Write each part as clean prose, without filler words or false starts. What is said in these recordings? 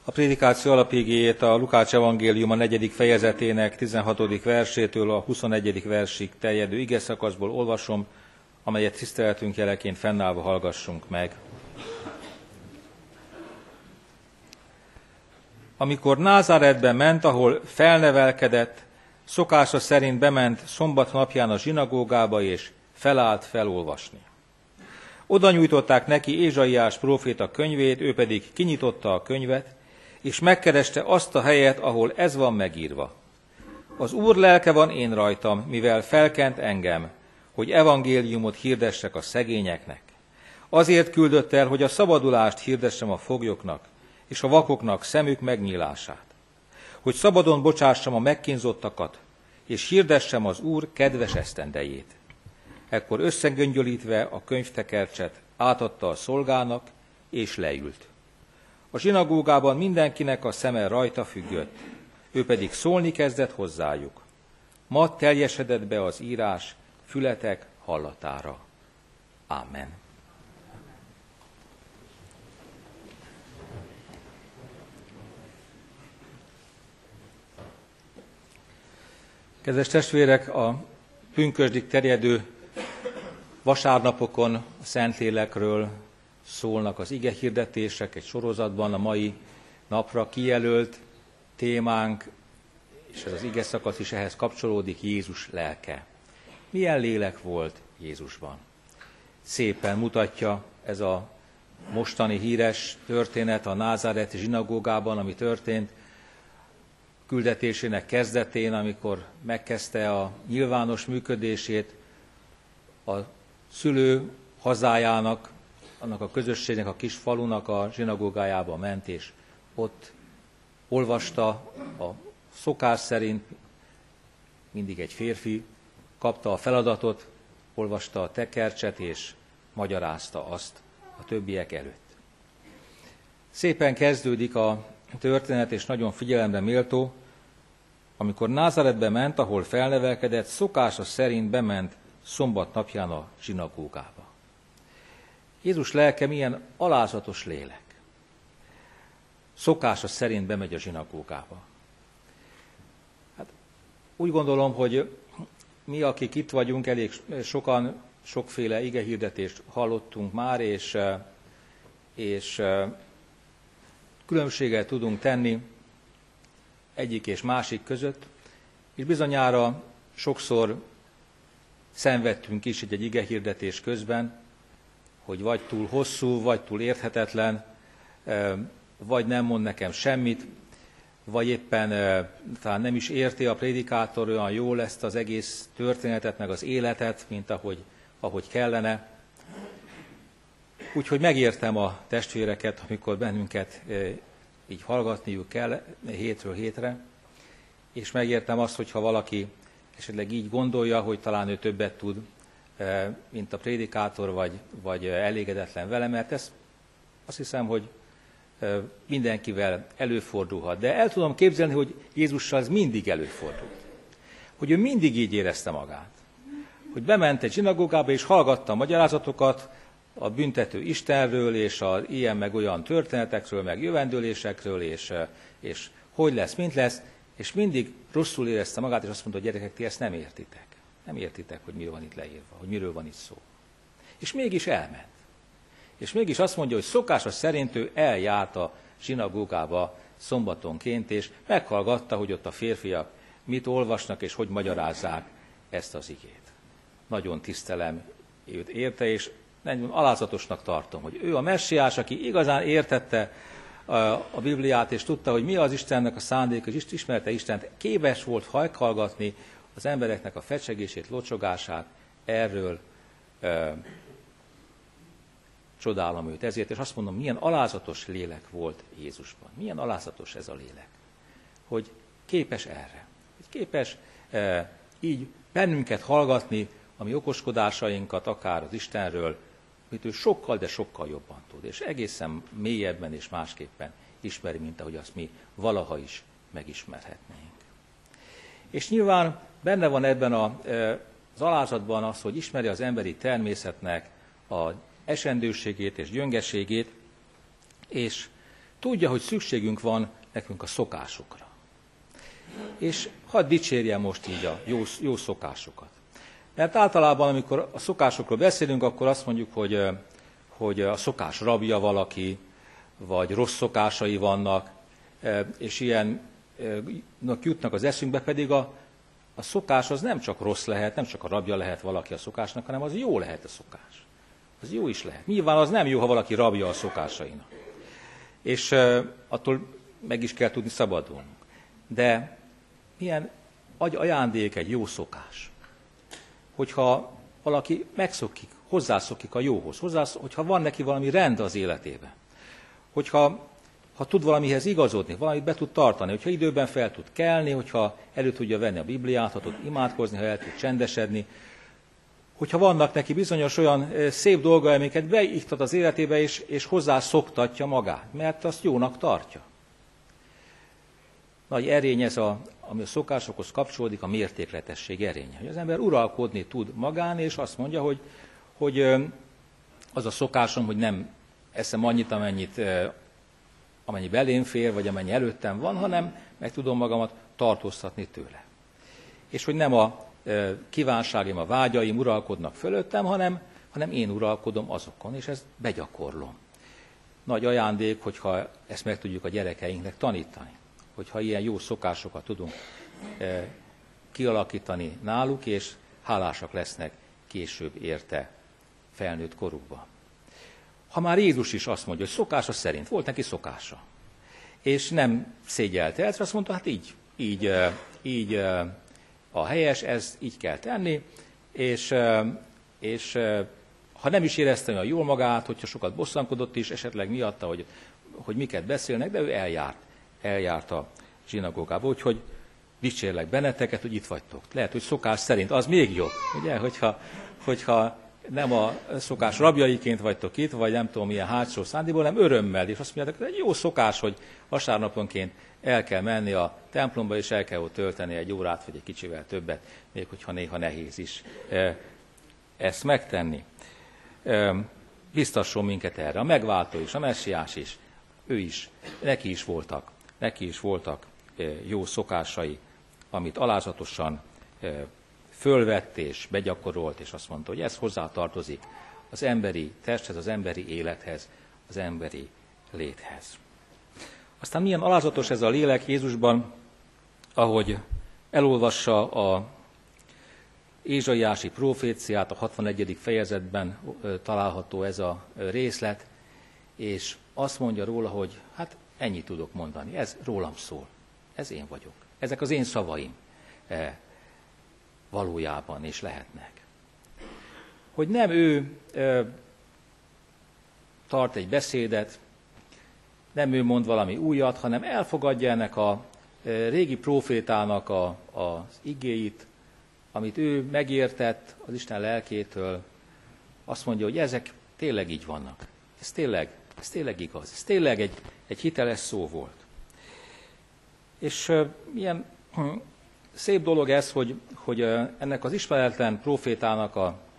A prédikáció alapigéjét a Lukács evangéliuma 4. fejezetének 16. versétől a 21. versig terjedő igeszakaszból olvasom, amelyet tiszteletünk jeleként fennállva hallgassunk meg. Amikor Názáretbe ment, ahol felnevelkedett, szokása szerint bement szombat napján a zsinagógába, és felállt felolvasni. Oda nyújtották neki Ézsaiás próféta könyvét, ő pedig kinyitotta a könyvet, és megkereste azt a helyet, ahol ez van megírva. Az Úr lelke van én rajtam, mivel felkent engem, hogy evangéliumot hirdessek a szegényeknek. Azért küldött el, hogy a szabadulást hirdessem a foglyoknak, és a vakoknak szemük megnyílását. Hogy szabadon bocsássam a megkínzottakat, és hirdessem az Úr kedves esztendejét. Ekkor összegöngyölítve a könyvtekercset átadta a szolgának, és leült. A zsinagógában mindenkinek a szeme rajta függött, ő pedig szólni kezdett hozzájuk. Ma teljesedett be az írás fületek hallatára. Amen. Kedves testvérek, a pünkösdig terjedő vasárnapokon a Szentlélekről szólnak az igehirdetések egy sorozatban. A mai napra kijelölt témánk, és ez az igeszakasz is ehhez kapcsolódik, Jézus lelke. Milyen lélek volt Jézusban? Szépen mutatja ez a mostani híres történet a názáreti zsinagógában, ami történt küldetésének kezdetén, amikor megkezdte a nyilvános működését, a szülő hazájának, annak a közösségnek, a kis falunak a zsinagógájába ment, és ott olvasta a szokás szerint, mindig egy férfi kapta a feladatot, olvasta a tekercset, és magyarázta azt a többiek előtt. Szépen kezdődik a történet, és nagyon figyelemre méltó, amikor Názáretbe ment, ahol felnevelkedett, szokása szerint bement szombat napján a zsinagógába. Jézus lelke milyen alázatos lélek. Szokása szerint bemegy a zsinagógába. Hát, úgy gondolom, hogy mi, akik itt vagyunk, elég sokan, sokféle igehirdetést hallottunk már, és különbséget tudunk tenni egyik és másik között, és bizonyára sokszor szenvedtünk is egy igehirdetés közben, hogy vagy túl hosszú, vagy túl érthetetlen, vagy nem mond nekem semmit, vagy éppen talán nem is érti a prédikátor olyan jól ezt az egész történetet, meg az életet, mint ahogy kellene. Úgyhogy megértem a testvéreket, amikor bennünket így hallgatniuk kell hétről hétre, és megértem azt, hogyha valaki esetleg így gondolja, hogy talán ő többet tud, mint a prédikátor, vagy elégedetlen vele, mert ez azt hiszem, hogy mindenkivel előfordulhat. De el tudom képzelni, hogy Jézussal ez mindig előfordult. Hogy ő mindig így érezte magát. Hogy bement egy zsinagógába, és hallgatta a magyarázatokat a büntető Istenről, és az ilyen meg olyan történetekről, meg jövendőlésekről, és hogy lesz, mint lesz, és mindig rosszul érezte magát, és azt mondta, hogy gyerekek, ti ezt nem értitek. Nem értitek, hogy mi van itt leírva, hogy miről van itt szó. És mégis elment. És mégis azt mondja, hogy szokása szerint ő eljárt a zsinagógába szombatonként, és meghallgatta, hogy ott a férfiak mit olvasnak, és hogy magyarázzák ezt az igét. Nagyon tisztelem őt érte, és nagyon alázatosnak tartom, hogy ő a messiás, aki igazán értette a Bibliát, és tudta, hogy mi az Istennek a szándéka, és ismerte Istent, képes volt meghallgatni az embereknek a fecsegését, locsogását, erről csodálom őt ezért, és azt mondom, milyen alázatos lélek volt Jézusban. Milyen alázatos ez a lélek, hogy képes erre. Hogy képes így bennünket hallgatni, a mi okoskodásainkat, akár az Istenről, amit ő sokkal, de sokkal jobban tud, és egészen mélyebben és másképpen ismeri, mint ahogy azt mi valaha is megismerhetnénk. És nyilván benne van ebben az alázatban az, hogy ismeri az emberi természetnek az esendőségét és gyöngeségét, és Tudja, hogy szükségünk van nekünk a szokásokra. És hadd dicsérjem most így a jó szokásokat. Mert általában, amikor a szokásokról beszélünk, akkor azt mondjuk, hogy a szokás rabja valaki, vagy rossz szokásai vannak, és ilyennek jutnak az eszünkbe, pedig a szokás az nem csak rossz lehet, nem csak a rabja lehet valaki a szokásnak, hanem az jó lehet a szokás. Az jó is lehet. Nyilván az nem jó, ha valaki rabja a szokásainak. És attól meg is kell tudni szabadulnunk. De milyen ajándék egy jó szokás. Hogyha valaki megszokik, hozzászokik a jóhoz, hogyha van neki valami rend az életében, hogyha tud valamihez igazodni, valamit be tud tartani, hogyha időben fel tud kelni, hogyha elő tudja venni a Bibliát, ha tud imádkozni, ha el tud csendesedni, hogyha vannak neki bizonyos olyan szép dolgai, amiket beiktat az életébe, és hozzászoktatja magát, mert azt jónak tartja. Nagy erény ez, ami a szokásokhoz kapcsolódik, a mértékletesség erénye. Hogy az ember uralkodni tud magán, és azt mondja, hogy az a szokásom, hogy nem eszem annyit, amennyi belém fér, vagy amennyi előttem van, hanem meg tudom magamat tartóztatni tőle. És hogy nem a kívánságaim, a vágyaim uralkodnak fölöttem, hanem én uralkodom azokon, és ezt begyakorlom. Nagy ajándék, hogyha ezt meg tudjuk a gyerekeinknek tanítani. Hogyha ilyen jó szokásokat tudunk kialakítani náluk, és hálásak lesznek később érte felnőtt korukban. Ha már Jézus is azt mondja, hogy szokása szerint, volt neki szokása, és nem szégyelte el, azt mondta, hát így a helyes, ez így kell tenni, és ha nem is érezte olyan jól magát, hogyha sokat bosszankodott is, esetleg miatta, hogy miket beszélnek, de ő eljárt a zsinagógába, úgyhogy dicsérlek benneteket, hogy itt vagytok. Lehet, hogy szokás szerint, az még jobb, ugye, hogyha nem a szokás rabjaiként vagytok itt, vagy nem tudom milyen hátsó szándékból, hanem örömmel, és azt mondjátok, hogy egy jó szokás, hogy vasárnaponként el kell menni a templomba, és el kell ott tölteni egy órát, vagy egy kicsivel többet, még hogyha néha nehéz is ezt megtenni. Biztasson minket erre. A megváltó is, a messiás is, ő is, neki is voltak jó szokásai, amit alázatosan fölvett és begyakorolt, és azt mondta, hogy ez hozzátartozik az emberi testhez, az emberi élethez, az emberi léthez. Aztán milyen alázatos ez a lélek Jézusban, ahogy elolvassa a ézsaiási proféciát, a 61. fejezetben található ez a részlet, és azt mondja róla, hogy hát ennyit tudok mondani, ez rólam szól, ez én vagyok, ezek az én szavaim valójában is lehetnek. Hogy nem ő tart egy beszédet, nem ő mond valami újat, hanem elfogadja ennek a régi prófétának az igéit, amit ő megértett az Isten lelkétől, azt mondja, hogy ezek tényleg így vannak. Ez tényleg igaz. Ez tényleg egy hiteles szó volt. És milyen szép dolog ez, hogy ennek az ismeretlen prófétának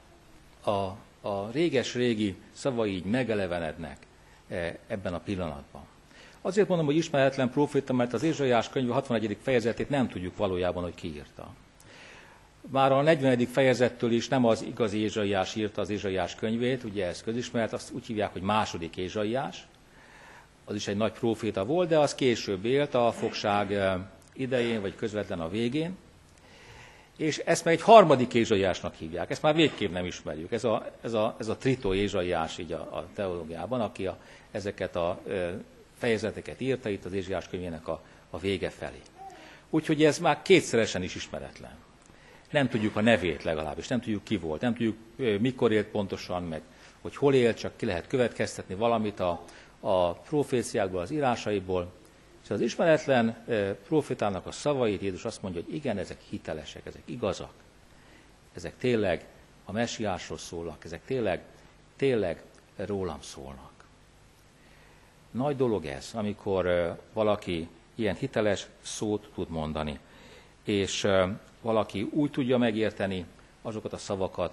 a réges-régi szavai így megelevenednek ebben a pillanatban. Azért mondom, hogy ismeretlen próféta, mert az Ézsaiás könyve 61. fejezetét nem tudjuk valójában, hogy ki írta. Már a 40. fejezettől is nem az igazi Ézsaiás írta az Ézsaiás könyvét, ugye ez közismert, azt úgy hívják, hogy második Ézsaiás. Az is egy nagy próféta volt, de az később élt a fogság idején, vagy közvetlen a végén. És ezt meg egy harmadik Ézsaiásnak hívják, ezt már végképp nem ismerjük. Ez a tritó Ézsaiás így a teológiában, aki ezeket a fejezeteket írta itt az Ézsaiás könyvének a vége felé. Úgyhogy ez már kétszeresen is ismeretlen. Nem tudjuk a nevét legalábbis, nem tudjuk ki volt, nem tudjuk mikor élt pontosan, meg hogy hol élt, csak ki lehet következtetni valamit a proféciákból, az írásaiból. És az ismeretlen profétának a szavait Jézus azt mondja, hogy igen, ezek hitelesek, ezek igazak, ezek tényleg a messiásról szólnak, ezek tényleg rólam szólnak. Nagy dolog ez, amikor valaki ilyen hiteles szót tud mondani, és valaki úgy tudja megérteni azokat a szavakat,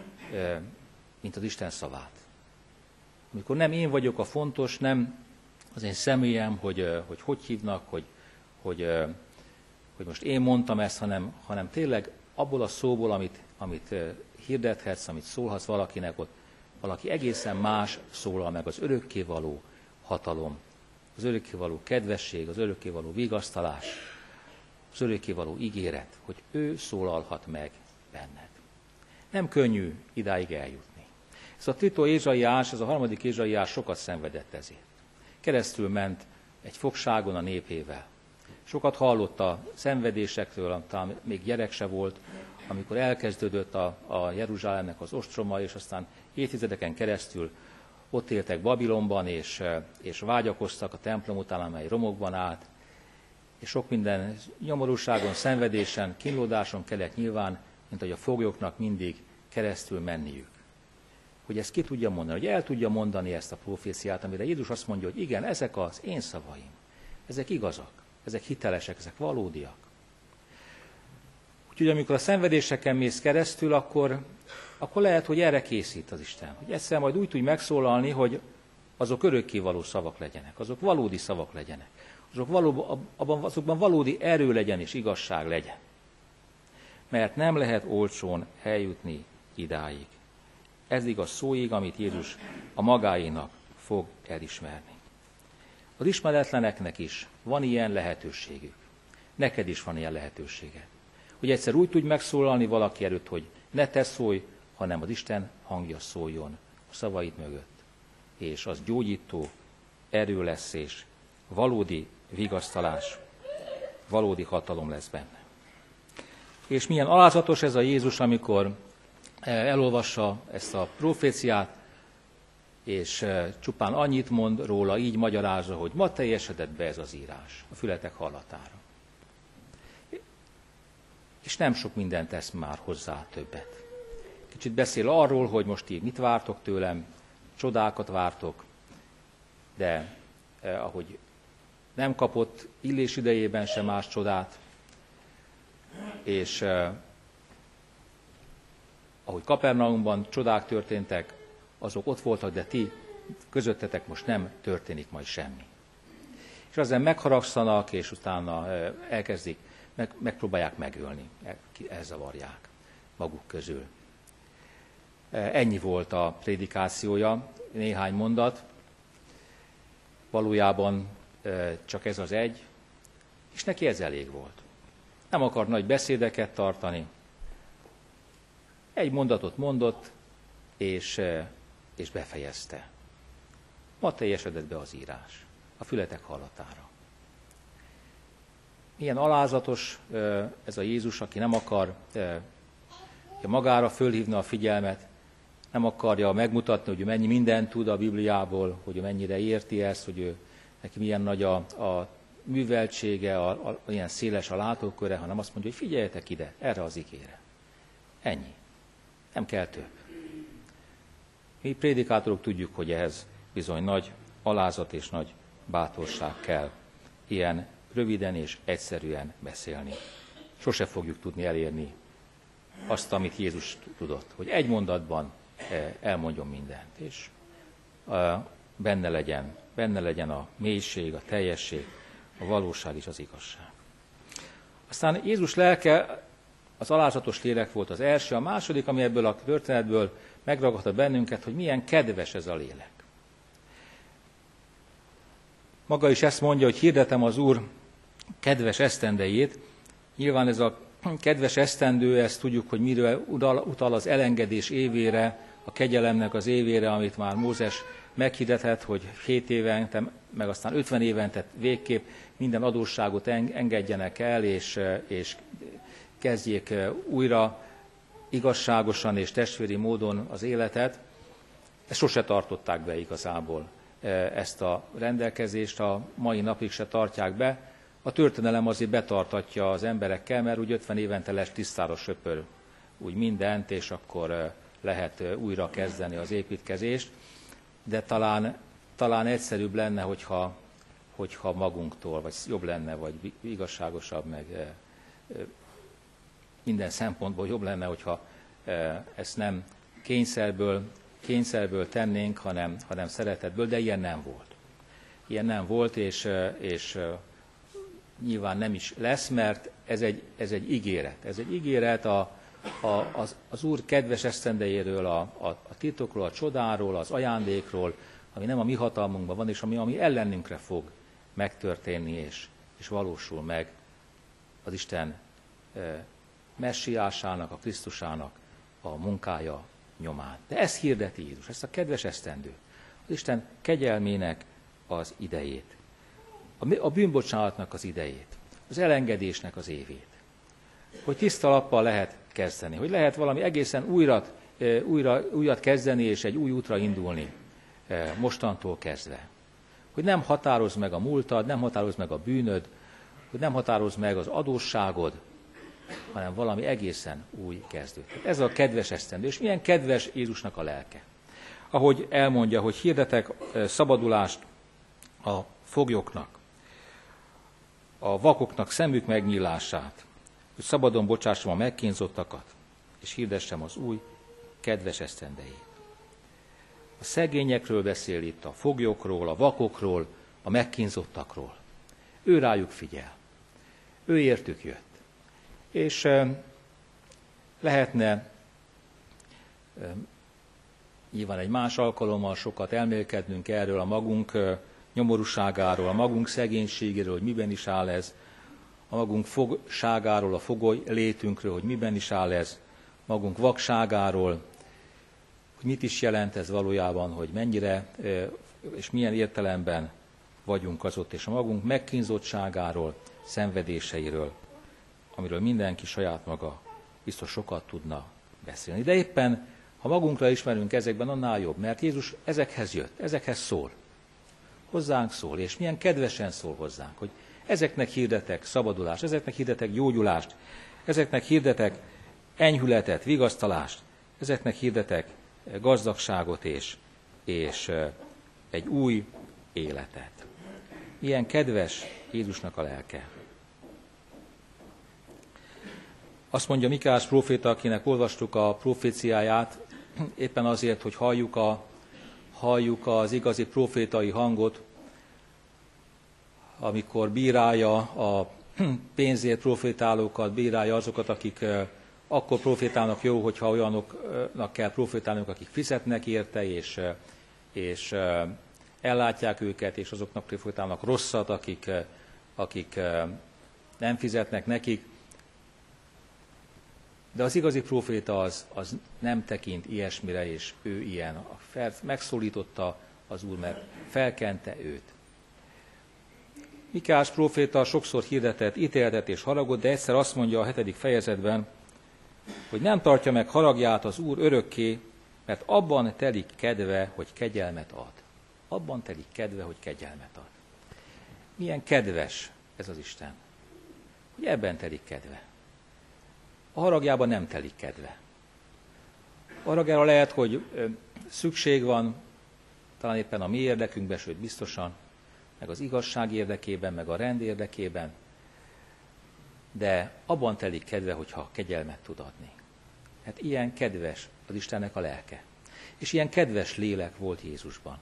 mint az Isten szavát. Amikor nem én vagyok a fontos, nem az én személyem, hogy hívnak, hogy most én mondtam ezt, hanem tényleg abból a szóból, amit hirdethetsz, amit szólhatsz valakinek, ott valaki egészen más szólal meg, az örökkévaló hatalom, az örökkévaló kedvesség, az örökkévaló vigasztalás, az örökkévaló ígéret, hogy ő szólalhat meg benned. Nem könnyű idáig eljutni. Ez a Tito Ézsaiás, ez a 3. Ézsaiás sokat szenvedett ezért. Keresztül ment egy fogságon a népével. Sokat hallott a szenvedésekről, talán még gyerek se volt, amikor elkezdődött a Jeruzsálemnek az ostroma, és aztán évtizedeken keresztül ott éltek Babilonban, és vágyakoztak a templom után, amely romokban állt, és sok minden nyomorúságon, szenvedésen, kínlódáson kellett nyilván, mint hogy a foglyoknak mindig keresztül menniük. Hogy ezt ki tudja mondani, hogy el tudja mondani ezt a proféciát, amire Jézus azt mondja, hogy igen, ezek az én szavaim, ezek igazak, ezek hitelesek, ezek valódiak. Úgyhogy amikor a szenvedéseken mész keresztül, akkor lehet, hogy erre készít az Isten. Hogy egyszer majd úgy tudj megszólalni, hogy azok örökkévaló szavak legyenek, azok valódi szavak legyenek, azokban valódi erő legyen és igazság legyen. Mert nem lehet olcsón eljutni idáig. Ez igaz szóig, amit Jézus a magáénak fog elismerni. Az ismeretleneknek is van ilyen lehetőségük. Neked is van ilyen lehetőséged. Hogy egyszer úgy tudj megszólalni valaki előtt, hogy ne te szólj, hanem az Isten hangja szóljon a szavaid mögött. És az gyógyító erő lesz, és valódi vigasztalás, valódi hatalom lesz benne. És milyen alázatos ez a Jézus, amikor elolvassa ezt a proféciát, és csupán annyit mond róla, így magyarázza, hogy ma teljesedett be ez az írás a fületek hallatára. És nem sok mindent tesz már hozzá többet. Kicsit beszél arról, hogy most így mit vártok tőlem, csodákat vártok, de ahogy nem kapott Illés idejében sem más csodát, és ahogy Kapernaumban csodák történtek, azok ott voltak, de ti közöttetek most nem történik majd semmi. És aztán megharagszanak, és utána elkezdik, megpróbálják megölni, elzavarják maguk közül. Ennyi volt a prédikációja, néhány mondat, valójában csak ez az egy, és neki ez elég volt. Nem akar nagy beszédeket tartani, egy mondatot mondott, és befejezte. Ma teljesedett be az írás, a fületek hallatára. Milyen alázatos ez a Jézus, aki nem akar magára fölhívni a figyelmet, nem akarja megmutatni, hogy ő mennyi mindent tud a Bibliából, hogy ő mennyire érti ezt, hogy neki milyen nagy a műveltsége, olyan széles a látóköre, hanem azt mondja, hogy figyeljetek ide, erre az igére. Ennyi. Nem kell több. Mi prédikátorok tudjuk, hogy ehhez bizony nagy alázat és nagy bátorság kell ilyen röviden és egyszerűen beszélni. Sose fogjuk tudni elérni azt, amit Jézus tudott, hogy egy mondatban elmondjon mindent, és benne legyen a mélység, a teljesség, a valóság és az igazság. Aztán Jézus lelke, az alázatos lélek volt az első, a második, ami ebből a történetből megragadta bennünket, hogy milyen kedves ez a lélek. Maga is ezt mondja, hogy hirdetem az Úr kedves esztendejét. Nyilván ez a kedves esztendő, ezt tudjuk, hogy mire utal az elengedés évére, a kegyelemnek az évére, amit már Mózes meghirdetett, hogy 7 évente, meg aztán 50 évente végképp minden adósságot engedjenek el, és kezdjék újra igazságosan és testvéri módon az életet. Ezt sose tartották be igazából, ezt a rendelkezést, a mai napig se tartják be. A történelem azért betartatja az emberekkel, mert úgy 50 évente lesz tisztára söpör úgy mindent, és akkor lehet újra kezdeni az építkezést. De talán egyszerűbb lenne, hogyha magunktól, vagy jobb lenne, vagy igazságosabb, meg minden szempontból jobb lenne, hogyha ezt nem kényszerből tennénk, hanem szeretetből, de ilyen nem volt. ilyen nem volt, és nyilván nem is lesz, mert ez egy ígéret. Ez egy ígéret az Úr kedves esztendejéről, a titokról, a csodáról, az ajándékról, ami nem a mi hatalmunkban van, és ami ellenünkre fog megtörténni, és valósul meg az Isten messiásának, a Krisztusának a munkája nyomán. De ezt hirdeti Jézus, ezt a kedves esztendőt, az Isten kegyelmének az idejét, a bűnbocsánatnak az idejét, az elengedésnek az évét, hogy tiszta lappal lehet kezdeni, hogy lehet valami egészen újat kezdeni, és egy új útra indulni mostantól kezdve. Hogy nem határoz meg a múltad, nem határoz meg a bűnöd, hogy nem határoz meg az adósságod, hanem valami egészen új kezdődik. Ez a kedves esztendő, és milyen kedves Jézusnak a lelke. Ahogy elmondja, hogy hirdetek szabadulást a foglyoknak, a vakoknak szemük megnyílását, hogy szabadon bocsássam a megkínzottakat, és hirdessem az új kedves esztendejét. A szegényekről beszél itt, a foglyokról, a vakokról, a megkínzottakról. Ő rájuk figyel. Ő értük jött. És lehetne nyilván egy más alkalommal sokat elmélkednünk erről, a magunk nyomorúságáról, a magunk szegénységéről, hogy miben is áll ez, a magunk fogságáról, a fogoly létünkről, hogy miben is áll ez, magunk vakságáról, hogy mit is jelent ez valójában, hogy mennyire és milyen értelemben vagyunk az ott, és a magunk megkínzottságáról, szenvedéseiről, amiről mindenki saját maga biztos sokat tudna beszélni. De éppen, ha magunkra ismerünk ezekben, annál jobb, mert Jézus ezekhez jött, ezekhez szól. Hozzánk szól, és milyen kedvesen szól hozzánk, hogy ezeknek hirdetek szabadulást, ezeknek hirdetek gyógyulást, ezeknek hirdetek enyhületet, vigasztalást, ezeknek hirdetek gazdagságot és egy új életet. Ilyen kedves Jézusnak a lelke. Azt mondja Mikáás próféta, akinek olvastuk a proféciáját, éppen azért, hogy halljuk az igazi profétai hangot, amikor bírálja a pénzért profétálókat, bírálja azokat, akik akkor profétálnak jó, hogyha olyanoknak kell profétálnunk, akik fizetnek érte, és ellátják őket, és azoknak profétálnak rosszat, akik nem fizetnek nekik. De az igazi próféta az nem tekint ilyesmire, és ő ilyen. Megszólította az Úr, mert felkente őt. Mikáás próféta sokszor hirdetett ítéletet és haragot, de egyszer azt mondja a 7. fejezetben, hogy nem tartja meg haragját az Úr örökké, mert abban telik kedve, hogy kegyelmet ad. Abban telik kedve, hogy kegyelmet ad. Milyen kedves ez az Isten, hogy ebben telik kedve. A haragjában nem telik kedve. A haragjára lehet, hogy szükség van, talán éppen a mi érdekünkben, sőt biztosan, meg az igazság érdekében, meg a rend érdekében, de abban telik kedve, hogyha kegyelmet tud adni. Hát ilyen kedves az Istennek a lelke. És ilyen kedves lélek volt Jézusban.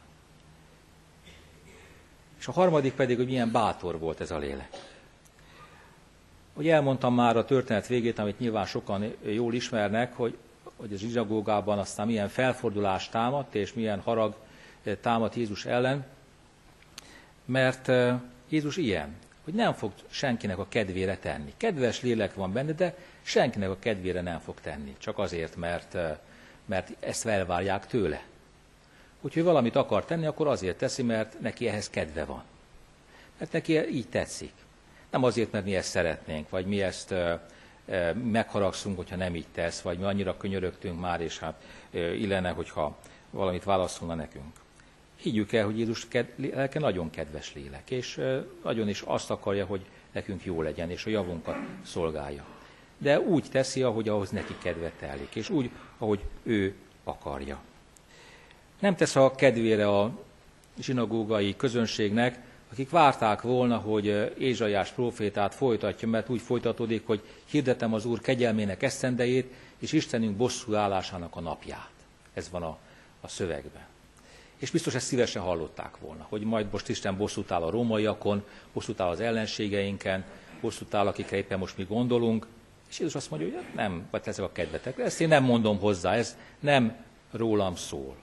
És a harmadik pedig, hogy milyen bátor volt ez a lélek. Hogy elmondtam már a történet végét, amit nyilván sokan jól ismernek, hogy a zsinagógában aztán milyen felfordulás támadt, és milyen harag támadt Jézus ellen, mert Jézus ilyen, hogy nem fog senkinek a kedvére tenni. Kedves lélek van benne, de senkinek a kedvére nem fog tenni. Csak azért, mert ezt elvárják tőle. Úgyhogy valamit akar tenni, akkor azért teszi, mert neki ehhez kedve van. Mert neki így tetszik. Nem azért, mert mi ezt szeretnénk, vagy mi ezt megharagszunk, hogyha nem így tesz, vagy mi annyira könyörögtünk már, és hát illene, hogyha valamit válaszolna nekünk. Higgyük el, hogy Jézus lelke nagyon kedves lélek, és nagyon is azt akarja, hogy nekünk jó legyen, és a javunkat szolgálja. De úgy teszi, ahogy ahhoz neki kedve telik, és úgy, ahogy ő akarja. Nem tesz a kedvére a zsinagógai közönségnek, akik várták volna, hogy Ézsaiás prófétát folytatja, mert úgy folytatódik, hogy hirdetem az Úr kegyelmének esztendejét, és Istenünk bosszúállásának a napját. Ez van a szövegben. És biztos ezt szívesen hallották volna, hogy majd most Isten bosszút áll a rómaiakon, bosszút áll az ellenségeinken, bosszút áll, akikre éppen most mi gondolunk. És Jézus azt mondja, hogy nem, vagy ezek a kedvetek. Ezt én nem mondom hozzá, ez nem rólam szól.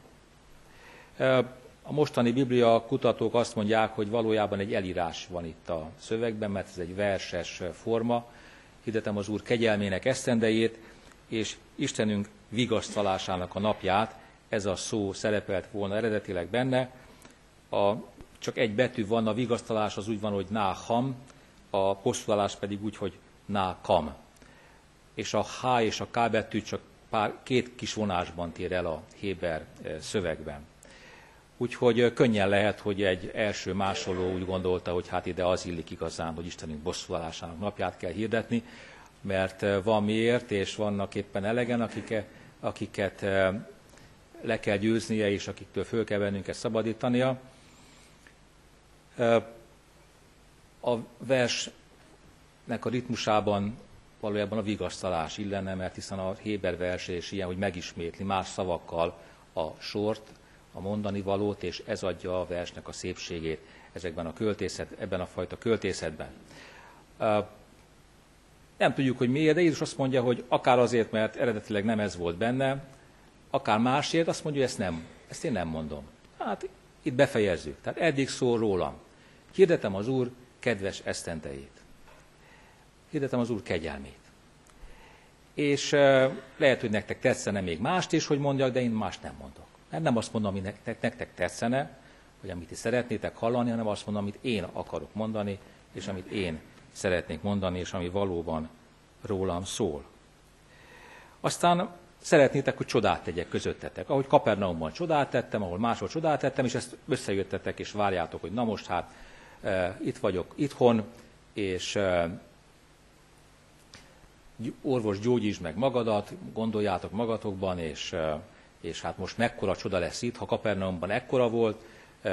A mostani Biblia kutatók azt mondják, hogy valójában egy elírás van itt a szövegben, mert ez egy verses forma. Hirdetem az Úr kegyelmének esztendejét, és Istenünk vigasztalásának a napját, ez a szó szerepelt volna eredetileg benne. Csak egy betű van, a vigasztalás az úgy van, hogy náham, a bosszúállás pedig úgy, hogy nákam. És a H és a K betű csak két kis vonásban tér el a héber szövegben. Úgyhogy könnyen lehet, hogy egy első másoló úgy gondolta, hogy hát ide az illik igazán, hogy Istenünk bosszúállásának napját kell hirdetni, mert van miért, és vannak éppen elegen, akiket le kell győznie, és akiktől föl kell bennünket szabadítania. A versnek a ritmusában valójában a vigasztalás illene, mert hiszen a héber vers is ilyen, hogy megismétli más szavakkal a sort, a mondani valót, és ez adja a versnek a szépségét ebben a fajta költészetben. Nem tudjuk, hogy miért, de Jézus azt mondja, hogy akár azért, mert eredetileg nem ez volt benne, akár másért, azt mondja, hogy ezt én nem mondom. Hát itt befejezzük. Tehát eddig szól rólam. Hirdetem az Úr kedves esztendejét. Hirdetem az Úr kegyelmét. És lehet, hogy nektek tetszene még mást is, hogy mondjak, de én mást nem mondok. Mert nem azt mondom, ami nektek tetszene, vagy amit ti szeretnétek hallani, hanem azt mondom, amit én akarok mondani, és amit én szeretnék mondani, és ami valóban rólam szól. Aztán szeretnétek, hogy csodát tegyek közöttetek. Ahogy Kapernaumban csodát tettem, ahol máshol csodát tettem, és ezt összejöttetek, és várjátok, hogy na most hát itt vagyok itthon, és orvos, gyógyítsd meg magadat, gondoljátok magatokban, és hát most mekkora csoda lesz itt, ha Kapernaumban ekkora volt,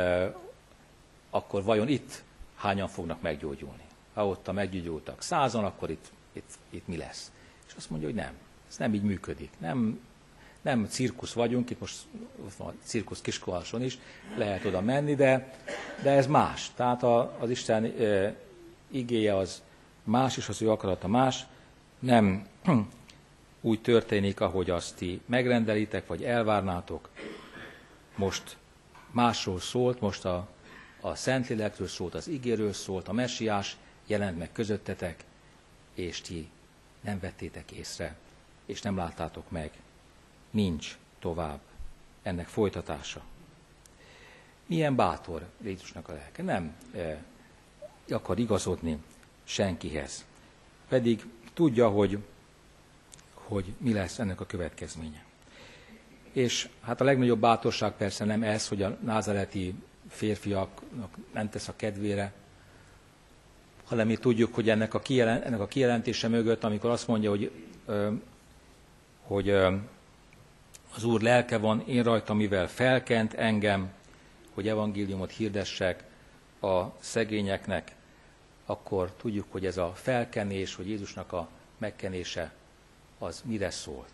akkor vajon itt hányan fognak meggyógyulni? Ha ott meggyógyultak 100-an, akkor itt mi lesz? És azt mondja, hogy nem, ez nem így működik. Nem cirkusz vagyunk, itt most van a cirkusz Kiskolason is, lehet oda menni, de ez más. Tehát az Isten igéje az más, és az ő akarata más. Nem úgy történik, ahogy azt ti megrendelitek, vagy elvárnátok. Most másról szólt, most a Szentlélekről szólt, az igéről szólt, a Messiás jelent meg közöttetek, és ti nem vettétek észre, és nem láttátok meg. Nincs tovább ennek folytatása. Milyen bátor Jézusnak a lelke. Nem akar igazodni senkihez. Pedig tudja, hogy mi lesz ennek a következménye. És hát a legnagyobb bátorság persze nem ez, hogy a názareti férfiaknak nem tesz a kedvére, hanem mi tudjuk, hogy ennek a kijelentése mögött, amikor azt mondja, hogy az Úr lelke van én rajtam, mivel felkent engem, hogy evangéliumot hirdessek a szegényeknek, akkor tudjuk, hogy ez a felkenés, hogy Jézusnak a megkenése, az mire szólt.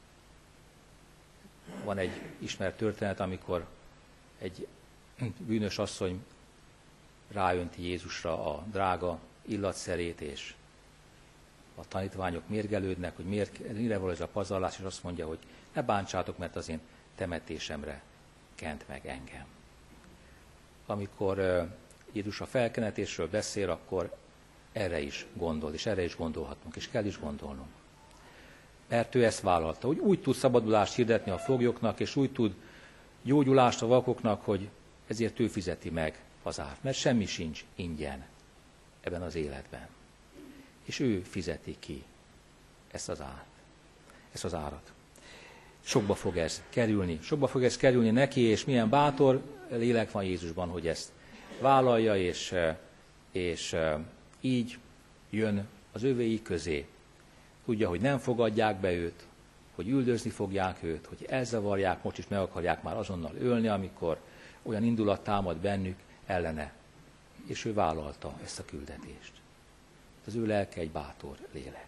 Van egy ismert történet, amikor egy bűnös asszony ráönti Jézusra a drága illatszerét, és a tanítványok mérgelődnek, hogy mire való ez a pazarlás, és azt mondja, hogy ne bántsátok, mert az én temetésemre kent meg engem. Amikor Jézus a felkenetésről beszél, akkor erre is gondol, és erre is gondolhatunk, és kell is gondolnunk. Mert ő ezt vállalta, hogy úgy tud szabadulást hirdetni a foglyoknak, és úgy tud gyógyulást a vakoknak, hogy ezért ő fizeti meg az árt. Mert semmi sincs ingyen ebben az életben. És ő fizeti ki ezt az árat. Sokba fog ez kerülni neki, és milyen bátor lélek van Jézusban, hogy ezt vállalja, és így jön az övéi közé. Tudja, hogy nem fogadják be őt, hogy üldözni fogják őt, hogy elzavarják, most is meg akarják már azonnal ölni, amikor olyan indulat támad bennük ellene. És ő vállalta ezt a küldetést. Az ő lelke egy bátor lélek.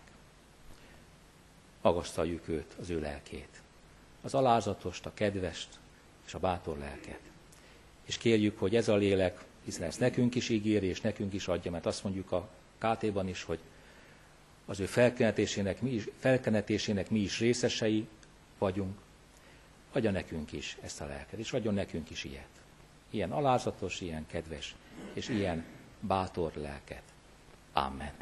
Magasztaljuk őt, az ő lelkét. Az alázatost, a kedvest és a bátor lelket. és kérjük, hogy ez a lélek, hiszen ezt nekünk is ígéri, és nekünk is adja, mert azt mondjuk a KT-ban is, hogy az ő felkenetésének mi is részesei vagyunk, adja nekünk is ezt a lelket, és adjon nekünk is ilyet. Ilyen alázatos, ilyen kedves, és ilyen bátor lelket. Amen.